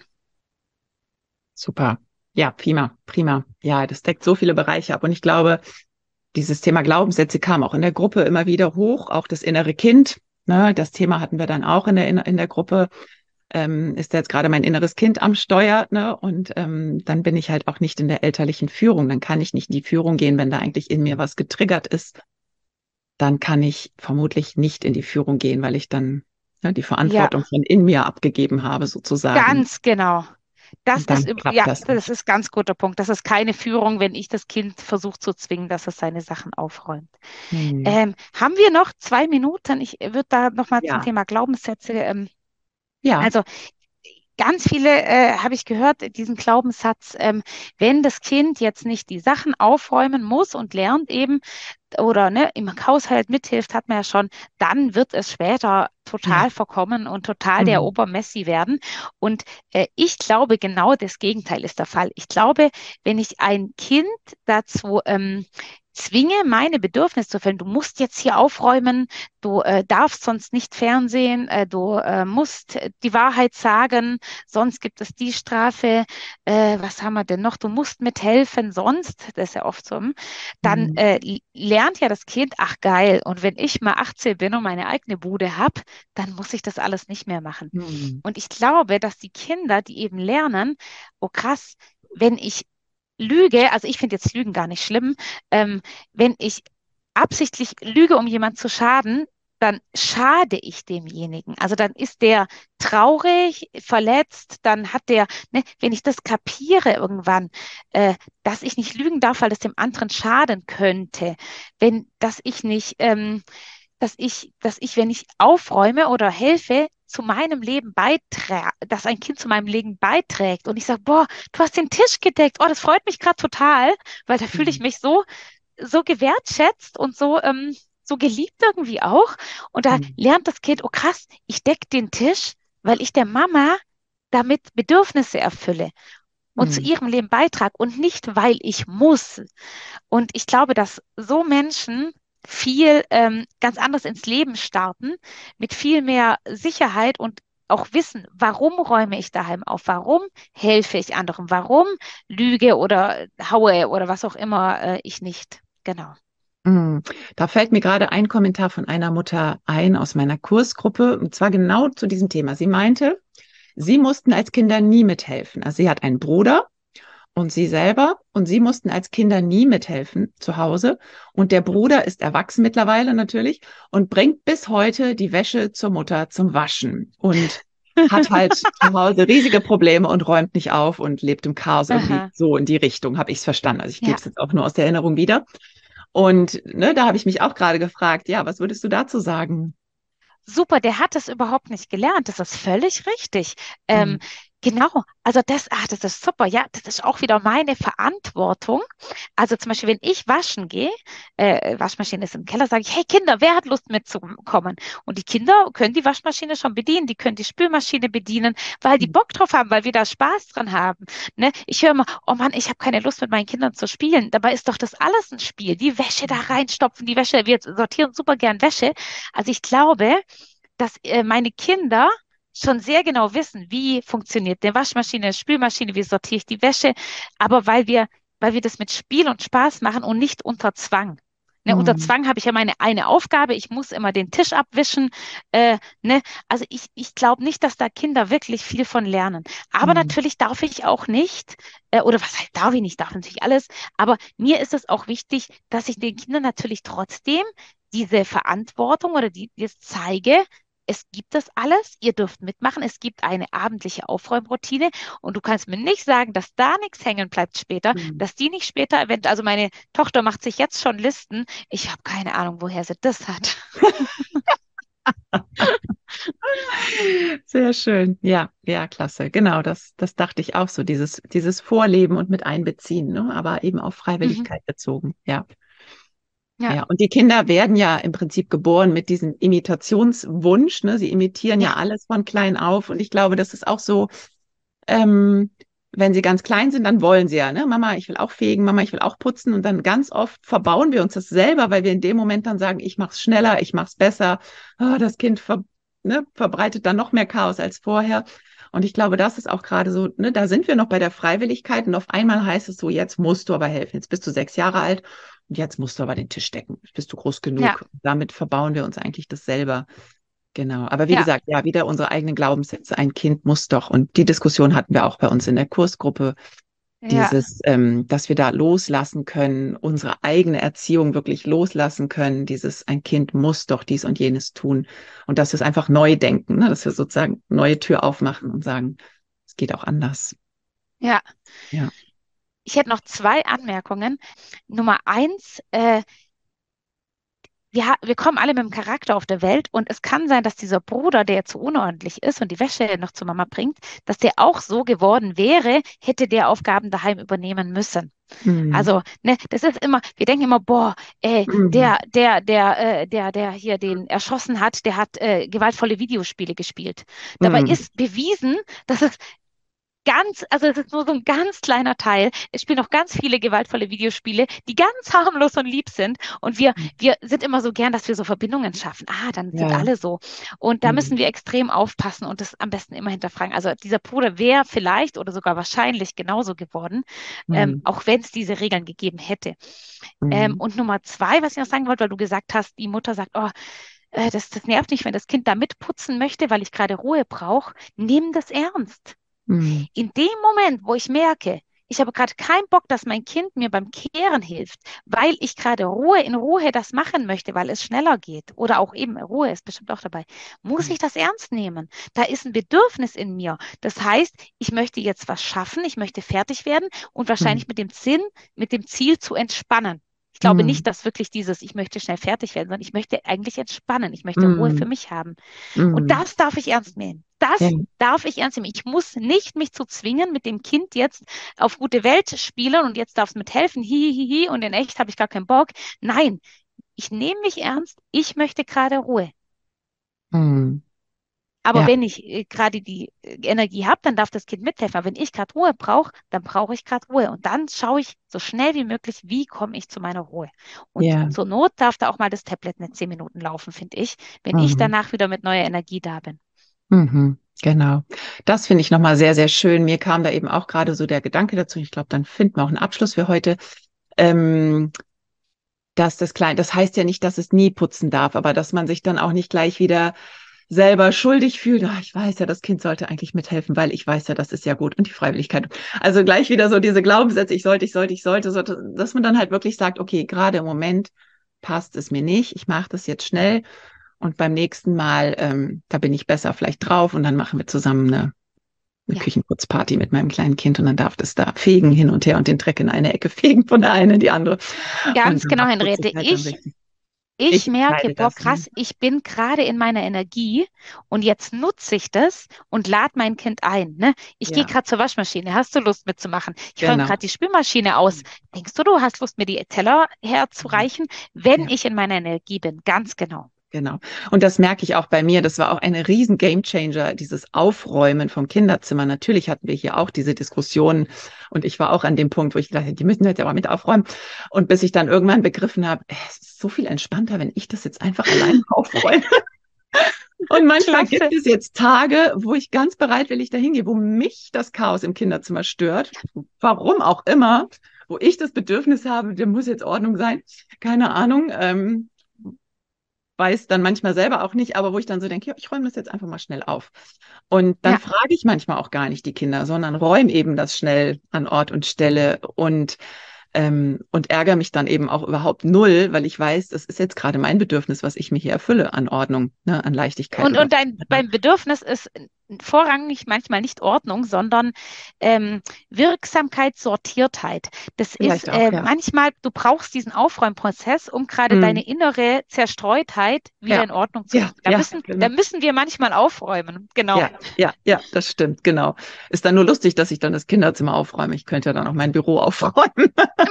Super. Ja, prima, prima. Ja, das deckt so viele Bereiche ab. Und ich glaube, dieses Thema Glaubenssätze kam auch in der Gruppe immer wieder hoch, auch das innere Kind. Ne, das Thema hatten wir dann auch in der Gruppe. Ist jetzt gerade mein inneres Kind am Steuer, ne? Und dann bin ich halt auch nicht in der elterlichen Führung. Dann kann ich nicht in die Führung gehen, wenn da eigentlich in mir was getriggert ist. Dann kann ich vermutlich nicht in die Führung gehen, weil ich dann die Ja, Verantwortung von in mir abgegeben habe, sozusagen. ganz genau. Und dann klappt Ja, das das nicht. ist ganz guter Punkt. Das ist keine Führung, wenn ich das Kind versuche zu zwingen, dass es seine Sachen aufräumt. Hm. Haben wir noch 2 Minuten? Ich würde da nochmal zum Ja, Thema Glaubenssätze. ja. Also ganz viele habe ich gehört, diesen Glaubenssatz, wenn das Kind jetzt nicht die Sachen aufräumen muss und lernt eben oder ne, im Haushalt mithilft, hat man ja schon, dann wird es später Ja. total verkommen und total der Hm. Obermessi werden. Und ich glaube, genau das Gegenteil ist der Fall. Ich glaube, wenn ich ein Kind dazu zwinge, meine Bedürfnisse zu erfüllen, du musst jetzt hier aufräumen, du darfst sonst nicht fernsehen, du musst die Wahrheit sagen, sonst gibt es die Strafe. Was haben wir denn noch? Du musst mithelfen, sonst, das ist ja oft so, dann Hm. lernt ja das Kind, ach geil, und wenn ich mal 18 bin und meine eigene Bude habe, dann muss ich das alles nicht mehr machen. Hm. Und ich glaube, dass die Kinder, die eben lernen, oh krass, wenn ich lüge, also ich finde jetzt Lügen gar nicht schlimm, wenn ich absichtlich lüge, um jemand zu schaden, dann schade ich demjenigen. Also dann ist der traurig, verletzt, dann hat der, ne, wenn ich das kapiere irgendwann, äh, dass ich nicht lügen darf, weil es dem anderen schaden könnte, dass ich nicht, wenn ich aufräume oder helfe, zu meinem Leben beiträgt, dass ein Kind zu meinem Leben beiträgt und ich sage, boah, du hast den Tisch gedeckt, oh, das freut mich gerade total, weil da fühle ich Hm. mich so gewertschätzt und so geliebt irgendwie auch. Und da Hm. lernt das Kind, oh krass, ich decke den Tisch, weil ich der Mama damit Bedürfnisse erfülle und zu Hm. ihrem Leben beitrage und nicht, weil ich muss. Und ich glaube, dass so Menschen viel ganz anders ins Leben starten, mit viel mehr Sicherheit und auch wissen, warum räume ich daheim auf, warum helfe ich anderen, warum lüge oder haue oder was auch immer ich nicht. Genau. Mm. Da fällt mir gerade ein Kommentar von einer Mutter ein aus meiner Kursgruppe, und zwar genau zu diesem Thema. Sie meinte, sie mussten als Kinder nie mithelfen. Also sie hat einen Bruder und sie selber und sie mussten als Kinder nie mithelfen zu Hause. Und der Bruder ist erwachsen mittlerweile natürlich und bringt bis heute die Wäsche zur Mutter zum Waschen und hat halt zu Hause riesige Probleme und räumt nicht auf und lebt im Chaos irgendwie Aha, so in die Richtung, habe ich es verstanden. Also ich gebe ja. es jetzt auch nur aus der Erinnerung wieder. Und ne, da habe ich mich auch gerade gefragt, ja, was würdest du dazu sagen? Super, der hat es überhaupt nicht gelernt. Das ist völlig richtig. Hm. Ähm, genau, also das ist super. Ja, das ist auch wieder meine Verantwortung. Also zum Beispiel, wenn ich waschen gehe, Waschmaschine ist im Keller, sage ich, hey Kinder, wer hat Lust mitzukommen? Und die Kinder können die Waschmaschine schon bedienen, die können die Spülmaschine bedienen, weil die Bock drauf haben, weil wir da Spaß dran haben. Ne? Ich höre immer, oh Mann, ich habe keine Lust mit meinen Kindern zu spielen. Dabei ist doch das alles ein Spiel. Die Wäsche da reinstopfen, die Wäsche, wir sortieren super gern Wäsche. Also ich glaube, dass meine Kinder schon sehr genau wissen, wie funktioniert eine Waschmaschine, eine Spülmaschine, wie sortiere ich die Wäsche, aber weil wir das mit Spiel und Spaß machen und nicht unter Zwang. Ne, unter Hm. Zwang habe ich ja meine eine Aufgabe, ich muss immer den Tisch abwischen. Ne? Also ich glaube nicht, dass da Kinder wirklich viel von lernen. Aber Hm. natürlich darf ich auch nicht, oder was heißt darf ich nicht, darf natürlich alles, aber mir ist es auch wichtig, dass ich den Kindern natürlich trotzdem diese Verantwortung oder das zeige, es gibt das alles, ihr dürft mitmachen, es gibt eine abendliche Aufräumroutine und du kannst mir nicht sagen, dass da nichts hängen bleibt später, Hm. dass die nicht später, also meine Tochter macht sich jetzt schon Listen, ich habe keine Ahnung, woher sie das hat. Sehr schön. Ja, ja, klasse. Genau, das dachte ich auch so, dieses Vorleben und mit einbeziehen, ne? Aber eben auf Mhm. Freiwilligkeit bezogen. Ja, Ja, ja. Und die Kinder werden ja im Prinzip geboren mit diesem Imitationswunsch, ne? Sie imitieren ja ja, alles von klein auf. Und ich glaube, das ist auch so, ähm, wenn sie ganz klein sind, dann wollen sie ja, ne? Mama, ich will auch fegen, Mama, ich will auch putzen. Und dann ganz oft verbauen wir uns das selber, weil wir in dem Moment dann sagen, ich mach's schneller, ich mach's besser. Ah, das Kind verbreitet dann noch mehr Chaos als vorher. Und ich glaube, das ist auch gerade so, ne, da sind wir noch bei der Freiwilligkeit und auf einmal heißt es so, jetzt musst du aber helfen. Jetzt bist du 6 Jahre alt und jetzt musst du aber den Tisch decken. Jetzt bist du groß ja, genug. Damit verbauen wir uns eigentlich das selber. Genau. Aber wie ja, gesagt, ja, wieder unsere eigenen Glaubenssätze. Ein Kind muss doch. Und die Diskussion hatten wir auch bei uns in der Kursgruppe, ja, dass wir da loslassen können, unsere eigene Erziehung wirklich loslassen können, ein Kind muss doch dies und jenes tun und dass wir es einfach neu denken, ne? Dass wir sozusagen neue Tür aufmachen und sagen, es geht auch anders. ja. Ja. Ich hätte noch zwei Anmerkungen. Nummer eins, wir kommen alle mit dem Charakter auf der Welt und es kann sein, dass dieser Bruder, der zu unordentlich ist und die Wäsche noch zur Mama bringt, dass der auch so geworden wäre, hätte der Aufgaben daheim übernehmen müssen. Mhm. Also, ne, das ist immer, wir denken immer, boah, Mhm. der hier den erschossen hat, der hat gewaltvolle Videospiele gespielt. Dabei Mhm. ist bewiesen, dass es also es ist nur so ein ganz kleiner Teil. Es spielen noch ganz viele gewaltvolle Videospiele, die ganz harmlos und lieb sind. Und wir sind immer so gern, dass wir so Verbindungen schaffen. Ah, dann sind Ja. alle so. Und da müssen Mhm. wir extrem aufpassen und das am besten immer hinterfragen. Also dieser Bruder wäre vielleicht oder sogar wahrscheinlich genauso geworden, Mhm. auch wenn es diese Regeln gegeben hätte. Mhm. Und Nummer zwei, was ich noch sagen wollte, weil du gesagt hast, die Mutter sagt, oh, das nervt nicht, wenn das Kind da mitputzen möchte, weil ich gerade Ruhe brauche. Nimm das ernst. Mhm. In dem Moment, wo ich merke, ich habe gerade keinen Bock, dass mein Kind mir beim Kehren hilft, weil ich gerade in Ruhe das machen möchte, weil es schneller geht oder auch eben Ruhe ist bestimmt auch dabei, muss ich das ernst nehmen. Da ist ein Bedürfnis in mir. Das heißt, ich möchte jetzt was schaffen, ich möchte fertig werden und Mhm. wahrscheinlich mit dem Ziel zu entspannen. Ich glaube Mhm. nicht, dass wirklich ich möchte schnell fertig werden, sondern ich möchte eigentlich entspannen. Ich möchte Ruhe für Mhm. mich haben. Und Mhm. das darf ich ernst nehmen. Ja. Das darf ich ernst nehmen. Ich muss nicht mich zu zwingen, mit dem Kind jetzt auf gute Welt spielen und jetzt darf es mithelfen, hihihihi, und in echt habe ich gar keinen Bock. Nein, ich nehme mich ernst. Ich möchte gerade Ruhe. Mhm. Aber Ja. wenn ich gerade die Energie habe, dann darf das Kind mithelfen. Aber wenn ich gerade Ruhe brauche, dann brauche ich gerade Ruhe. Und dann schaue ich so schnell wie möglich, wie komme ich zu meiner Ruhe. Und Ja. zur Not darf da auch mal das Tablet nicht 10 Minuten laufen, finde ich, wenn ich Mhm. danach wieder mit neuer Energie da bin. Mhm, genau. Das finde ich nochmal sehr, sehr schön. Mir kam da eben auch gerade so der Gedanke dazu. Ich glaube, dann finden wir auch einen Abschluss für heute. Ähm, dass das heißt ja nicht, dass es nie putzen darf, aber dass man sich dann auch nicht gleich wieder selber schuldig fühlt. Ah, ich weiß ja, das Kind sollte eigentlich mithelfen, weil ich weiß ja, das ist ja gut. Und die Freiwilligkeit. Also gleich wieder so diese Glaubenssätze, ich sollte, dass man dann halt wirklich sagt, okay, gerade im Moment passt es mir nicht. Ich mache das jetzt schnell und beim nächsten Mal, da bin ich besser vielleicht drauf und dann machen wir zusammen eine Ja, Küchenputzparty mit meinem kleinen Kind und dann darf das da fegen hin und her und den Dreck in eine Ecke fegen von der einen in die andere. Und ganz genau, danach putze ich Henriette. halt dann richtig. Ich Ich merke, entscheide boah, das. Ne? krass, ich bin gerade in meiner Energie und jetzt nutze ich das und lade mein Kind ein. Ne? Ich gehe Ja, gerade zur Waschmaschine. Hast du Lust mitzumachen? Ich räume genau. gerade die Spülmaschine aus. Denkst du hast Lust, mir die Teller herzureichen, wenn Ja. ich in meiner Energie bin? Ganz genau. Genau. Und das merke ich auch bei mir. Das war auch eine riesen Gamechanger, dieses Aufräumen vom Kinderzimmer. Natürlich hatten wir hier auch diese Diskussionen und ich war auch an dem Punkt, wo ich dachte, die müssen jetzt aber mit aufräumen. Und bis ich dann irgendwann begriffen habe, es ist so viel entspannter, wenn ich das jetzt einfach allein aufräume. Und manchmal gibt Klasse. es jetzt Tage, wo ich ganz bereitwillig dahin gehe, wo mich das Chaos im Kinderzimmer stört. Warum auch immer, wo ich das Bedürfnis habe, da muss jetzt Ordnung sein. Keine Ahnung. Weiß dann manchmal selber auch nicht, aber wo ich dann so denke, ja, ich räume das jetzt einfach mal schnell auf. Und dann Ja. frage ich manchmal auch gar nicht die Kinder, sondern räume eben das schnell an Ort und Stelle und ärgere mich dann eben auch überhaupt null, weil ich weiß, das ist jetzt gerade mein Bedürfnis, was ich mir hier erfülle an Ordnung, ne, an Leichtigkeit Und, oder und dein Bedürfnis ist vorrangig manchmal nicht Ordnung, sondern Wirksamkeit, Sortiertheit. Das ist vielleicht auch, ja. manchmal, du brauchst diesen Aufräumprozess, um gerade Hm. deine innere Zerstreutheit wieder Ja, in Ordnung zu ja, bringen. Da ja, müssen, da genau. müssen wir manchmal aufräumen. Genau. Ja, ja, ja, das stimmt, genau. Ist dann nur lustig, dass ich dann das Kinderzimmer aufräume. Ich könnte ja dann auch mein Büro aufräumen.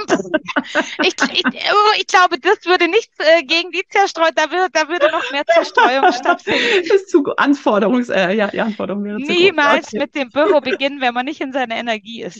Ich glaube, das würde nichts gegen die Zerstreuung, da würde noch mehr Zerstreuung stattfinden. Das ist zu ja, die Anforderung wäre zu groß. Niemals Okay. mit dem Büro beginnen, wenn man nicht in seiner Energie ist.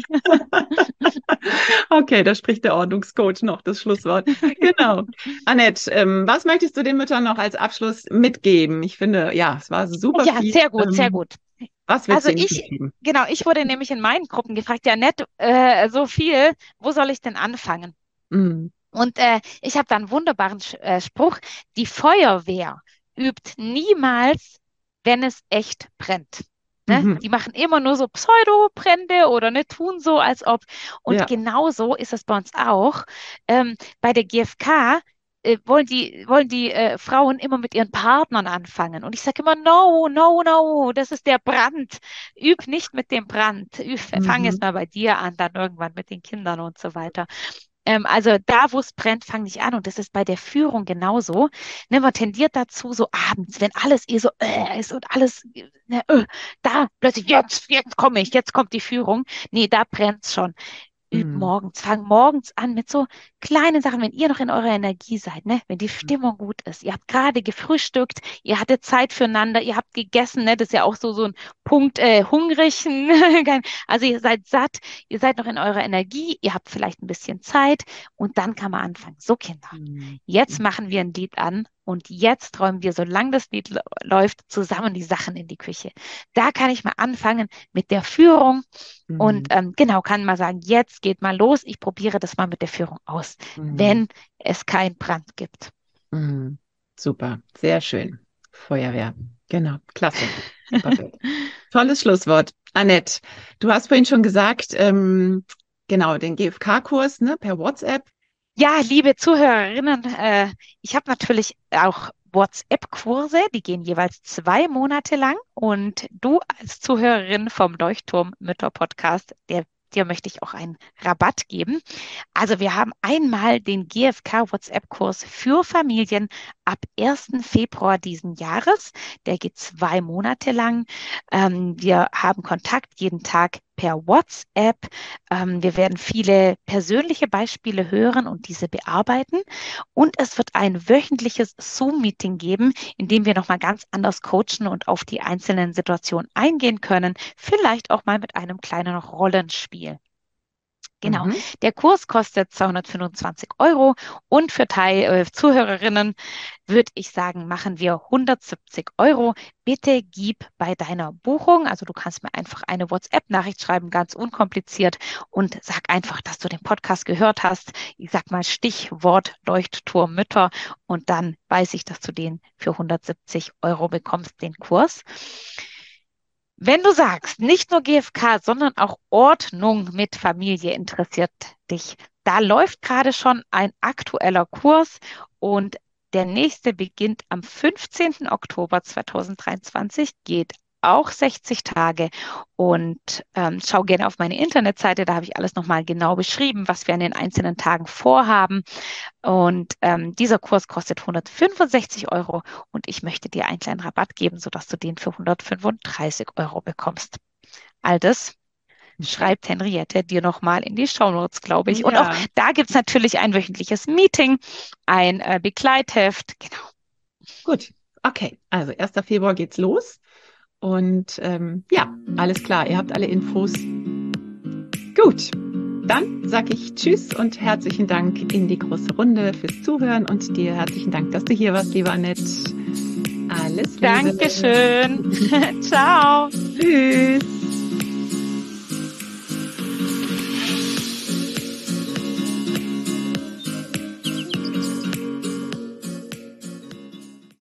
Okay, da spricht der Ordnungscoach noch das Schlusswort. Genau. Annette, was möchtest du den Müttern noch als Abschluss mitgeben? Ich finde, ja, es war super Ja, viel. sehr gut, sehr gut. Was willst Also du ihnen mitgeben? genau, ich wurde nämlich in meinen Gruppen gefragt, ja, nett, so viel, wo soll ich denn anfangen? Mm, Und ich habe da einen wunderbaren Spruch, die Feuerwehr übt niemals, wenn es echt brennt. Ne? mhm, Die machen immer nur so Pseudo-Brände oder ne, tun so, als ob. Und ja. genauso ist es bei uns auch. Bei der GfK wollen die Frauen immer mit ihren Partnern anfangen. Und ich sage immer, no, no, no, das ist der Brand. Üb nicht mit dem Brand. Fang jetzt Mhm, mal bei dir an, dann irgendwann mit den Kindern und so weiter. Also da, wo es brennt, fang nicht an. Und das ist bei der Führung genauso. Ne, man tendiert dazu, so abends, wenn alles eh so ist und alles, ne, da plötzlich, jetzt komme ich, jetzt kommt die Führung. Nee, da brennt's schon. Übt mm, morgens, fang morgens an mit so kleinen Sachen, wenn ihr noch in eurer Energie seid, ne? Wenn die Stimmung gut ist. Ihr habt gerade gefrühstückt, ihr hattet Zeit füreinander, ihr habt gegessen, ne? Das ist ja auch so ein Punkt, hungrig. Also ihr seid satt, ihr seid noch in eurer Energie, ihr habt vielleicht ein bisschen Zeit und dann kann man anfangen. So, Kinder, mm, jetzt mm, machen wir ein Lied an und jetzt räumen wir, solange das Lied läuft, zusammen die Sachen in die Küche. Da kann ich mal anfangen mit der Führung und mm, genau, kann mal sagen, jetzt geht mal los. Ich probiere das mal mit der Führung aus, mm, wenn es keinen Brand gibt. mm. Super, sehr schön. Feuerwehr. Genau, klasse. Super. Tolles Schlusswort. Annette, du hast vorhin schon gesagt, genau, den GFK-Kurs, ne, per WhatsApp. Ja, liebe Zuhörerinnen, ich habe natürlich auch WhatsApp-Kurse, die gehen jeweils 2 Monate lang. Und du als Zuhörerin vom Leuchtturm Mütter Podcast, dir möchte ich auch einen Rabatt geben. Also wir haben einmal den GfK WhatsApp-Kurs für Familien ab 1. Februar diesen Jahres. Der geht 2 Monate lang. Wir haben Kontakt jeden Tag per WhatsApp. Wir werden viele persönliche Beispiele hören und diese bearbeiten. Und es wird ein wöchentliches Zoom-Meeting geben, in dem wir nochmal ganz anders coachen und auf die einzelnen Situationen eingehen können. Vielleicht auch mal mit einem kleinen Rollenspiel. Genau. Mhm. Der Kurs kostet 225 Euro und für Zuhörerinnen würde ich sagen, machen wir 170 Euro. Bitte gib bei deiner Buchung, also du kannst mir einfach eine WhatsApp-Nachricht schreiben, ganz unkompliziert und sag einfach, dass du den Podcast gehört hast. Ich sag mal Stichwort Leuchtturm Mütter und dann weiß ich, dass du den für 170 Euro bekommst, den Kurs. Wenn du sagst, nicht nur GfK, sondern auch Ordnung mit Familie interessiert dich, da läuft gerade schon ein aktueller Kurs und der nächste beginnt am 15. Oktober 2023, geht auch 60 Tage und schau gerne auf meine Internetseite, da habe ich alles nochmal genau beschrieben, was wir an den einzelnen Tagen vorhaben. Und dieser Kurs kostet 165 Euro und ich möchte dir einen kleinen Rabatt geben, sodass du den für 135 Euro bekommst. All das Okay. schreibt Henriette dir nochmal in die Shownotes, glaube ich. Und auch Ja, da gibt es natürlich ein wöchentliches Meeting, ein Begleitheft. Genau. gut. Okay, also 1. Februar geht's los. Und ja, alles klar, ihr habt alle Infos. Gut, dann sage ich Tschüss und herzlichen Dank in die große Runde fürs Zuhören und dir herzlichen Dank, dass du hier warst, lieber Annette. Alles Liebe. Dankeschön. Ciao. Tschüss.